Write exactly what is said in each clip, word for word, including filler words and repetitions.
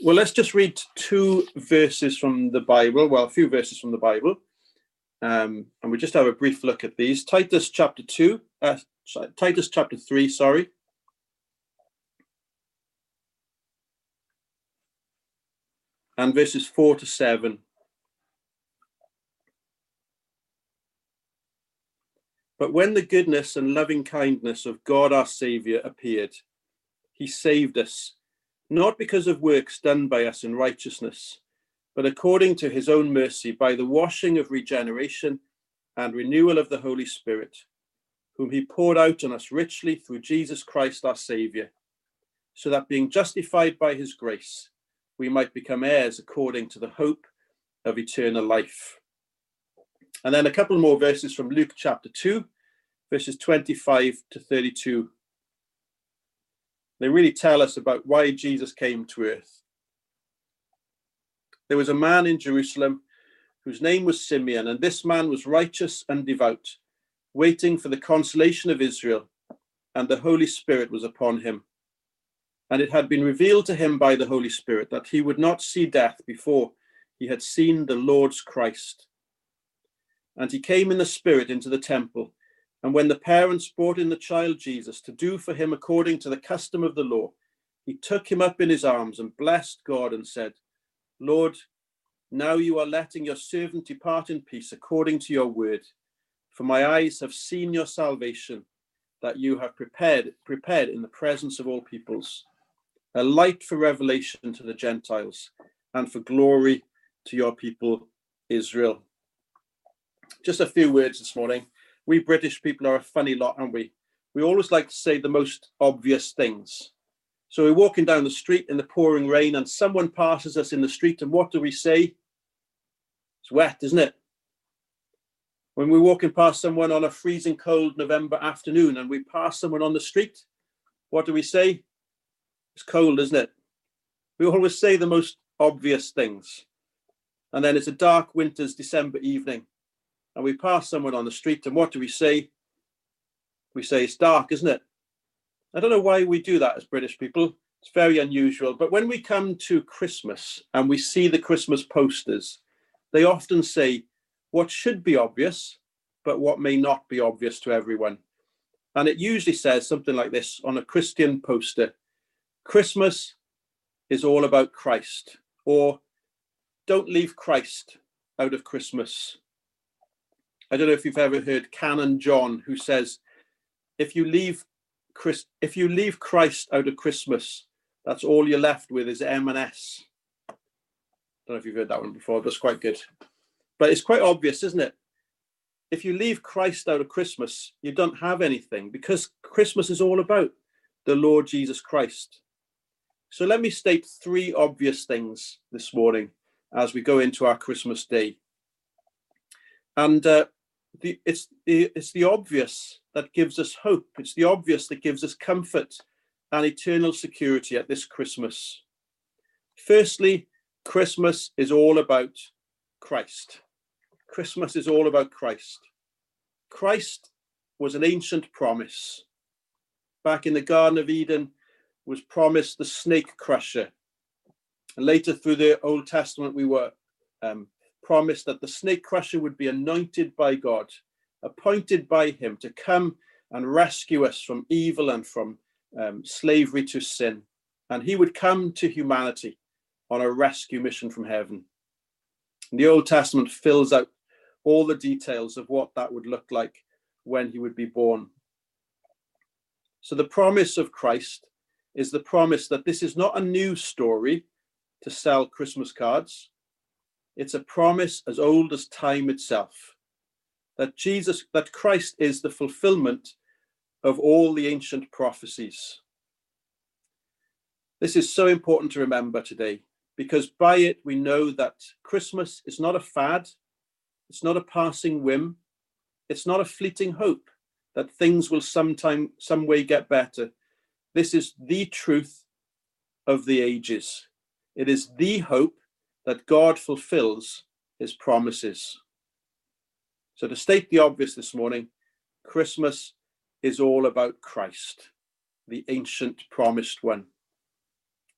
Well, let's just read two verses from the Bible. Well, a few verses from the Bible. Um, and we just have a brief look at these. Titus chapter two, uh, Titus chapter three, sorry. And verses four to seven. But when the goodness and loving kindness of God our Saviour appeared, he saved us, not because of works done by us in righteousness, but according to his own mercy, by the washing of regeneration and renewal of the Holy Spirit, whom he poured out on us richly through Jesus Christ our Saviour, so that being justified by his grace, we might become heirs according to the hope of eternal life. And then a couple more verses from Luke chapter two, verses twenty-five to thirty-two. They really tell us about why Jesus came to earth. There was a man in Jerusalem whose name was Simeon, and this man was righteous and devout, waiting for the consolation of Israel, and the Holy Spirit was upon him. And it had been revealed to him by the Holy Spirit that he would not see death before he had seen the Lord's Christ. And he came in the Spirit into the temple. And when the parents brought in the child Jesus to do for him according to the custom of the law, he took him up in his arms and blessed God and said, Lord, now you are letting your servant depart in peace according to your word. For my eyes have seen your salvation, that you have prepared, prepared in the presence of all peoples, a light for revelation to the Gentiles and for glory to your people, Israel. Just a few words this morning. We British people are a funny lot, aren't we? We always like to say the most obvious things. So we're walking down the street in the pouring rain and someone passes us in the street, and what do we say? It's wet, isn't it? When we're walking past someone on a freezing cold November afternoon and we pass someone on the street, what do we say? It's cold, isn't it? We always say the most obvious things. And then it's a dark winter's December evening and we pass someone on the street, and what do we say? We say it's dark, isn't it? I don't know why we do that as British people. It's very unusual. But when we come to Christmas and we see the Christmas posters, they often say what should be obvious, but what may not be obvious to everyone. And it usually says something like this on a Christian poster: Christmas is all about Christ, or don't leave Christ out of Christmas. I don't know if you've ever heard Canon John, who says, if you leave Christ, if you leave Christ out of Christmas, that's all you're left with is M and S. I don't know if you've heard that one before, but it's quite good. But it's quite obvious, isn't it? If you leave Christ out of Christmas, you don't have anything, because Christmas is all about the Lord Jesus Christ. So let me state three obvious things this morning as we go into our Christmas day. And uh, the, it's, the, it's the obvious that gives us hope. It's the obvious that gives us comfort and eternal security at this Christmas. Firstly, Christmas is all about Christ. Christmas is all about Christ. Christ was an ancient promise. Back in the Garden of Eden was promised the snake crusher. And later through the Old Testament, we were um, promised that the snake crusher would be anointed by God, appointed by him to come and rescue us from evil and from um, slavery to sin. And he would come to humanity on a rescue mission from heaven. And the Old Testament fills out all the details of what that would look like when he would be born. So the promise of Christ is the promise that this is not a new story to sell Christmas cards. It's a promise as old as time itself, that Jesus, that Christ is the fulfillment of all the ancient prophecies. This is so important to remember today, because by it we know that Christmas is not a fad, it's not a passing whim, it's not a fleeting hope that things will sometime, some way get better. This is the truth of the ages. It is the hope that God fulfills his promises. So to state the obvious this morning, Christmas is all about Christ, the ancient promised one.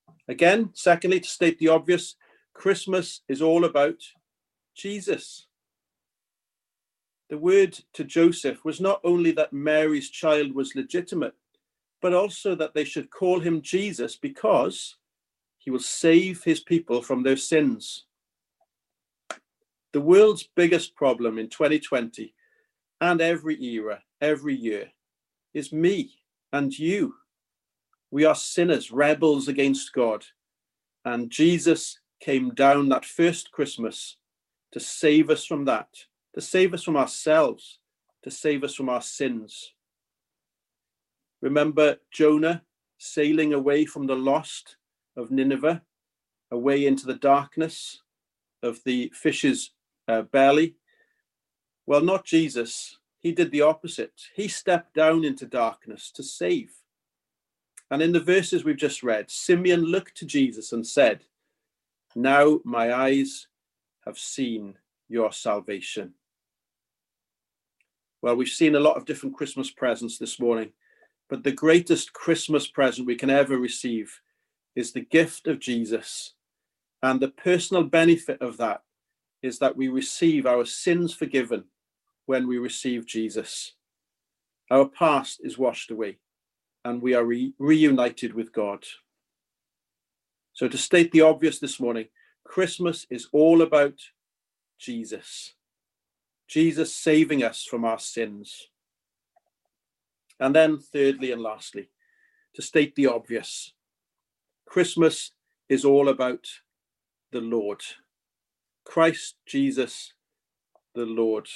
Again, secondly, to state the obvious, Christmas is all about Jesus. The word to Joseph was not only that Mary's child was legitimate, but also that they should call him Jesus because he will save his people from their sins. The world's biggest problem in twenty twenty and every era, every year, is me and you. We are sinners, rebels against God. And Jesus came down that first Christmas to save us from that, to save us from ourselves, to save us from our sins. Remember Jonah sailing away from the lost of Nineveh, away into the darkness of the fish's uh, belly? Well, not Jesus. He did the opposite. He stepped down into darkness to save. And in the verses we've just read, Simeon looked to Jesus and said, "Now my eyes have seen your salvation." Well, we've seen a lot of different Christmas presents this morning, but the greatest Christmas present we can ever receive is the gift of Jesus. And the personal benefit of that is that we receive our sins forgiven when we receive Jesus. Our past is washed away and we are re- reunited with God. So to state the obvious this morning, Christmas is all about Jesus. Jesus saving us from our sins. And then thirdly and lastly, to state the obvious, Christmas is all about the Lord. Christ Jesus, the Lord.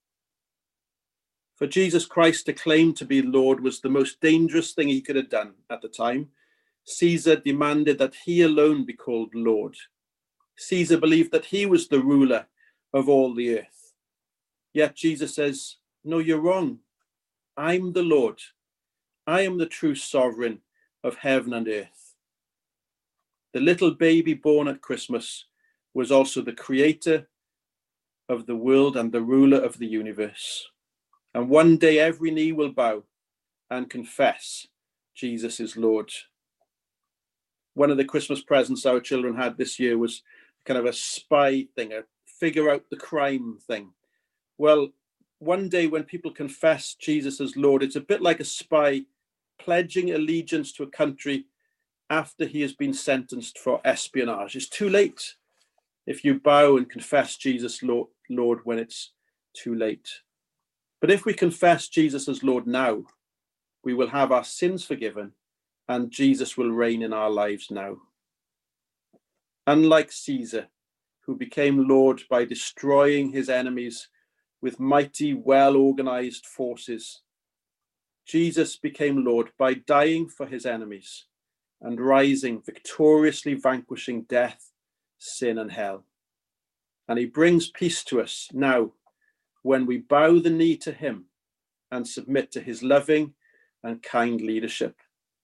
For Jesus Christ to claim to be Lord was the most dangerous thing he could have done at the time. Caesar demanded that he alone be called Lord. Caesar believed that he was the ruler of all the earth. Yet Jesus says, "No, you're wrong. I'm the Lord. I am the true sovereign of heaven and earth." The little baby born at Christmas was also the creator of the world and the ruler of the universe. And one day every knee will bow and confess Jesus is Lord. One of the Christmas presents our children had this year was kind of a spy thing, a figure out the crime thing. Well, one day when people confess Jesus as Lord, it's a bit like a spy pledging allegiance to a country after he has been sentenced for espionage. It's too late if you bow and confess Jesus Lord, Lord when it's too late. But if we confess Jesus as Lord now, we will have our sins forgiven and Jesus will reign in our lives now. Unlike Caesar, who became Lord by destroying his enemies with mighty, well-organized forces, Jesus became Lord by dying for his enemies and rising, victoriously vanquishing death, sin, and hell. And he brings peace to us now when we bow the knee to him and submit to his loving and kind leadership.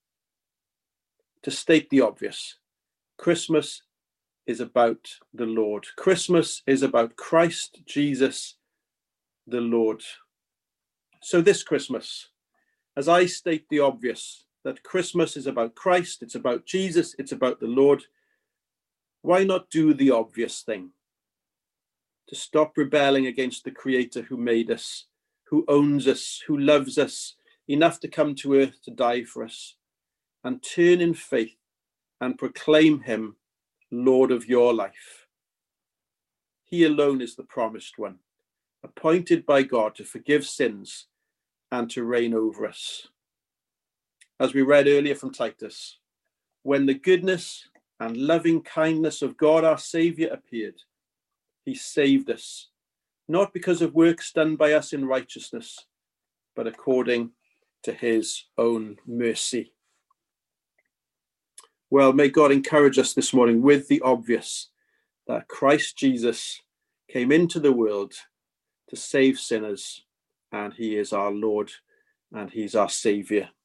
To state the obvious, Christmas is about the Lord. Christmas is about Christ Jesus, the Lord. So this Christmas, as I state the obvious, that Christmas is about Christ, it's about Jesus, it's about the Lord, why not do the obvious thing? To stop rebelling against the Creator who made us, who owns us, who loves us enough to come to earth to die for us, and turn in faith and proclaim him Lord of your life. He alone is the promised one, appointed by God to forgive sins and to reign over us. As we read earlier from Titus, when the goodness and loving kindness of God our Saviour appeared, he saved us, not because of works done by us in righteousness, but according to his own mercy. Well, may God encourage us this morning with the obvious, that Christ Jesus came into the world to save sinners, and he is our Lord and he's our Saviour.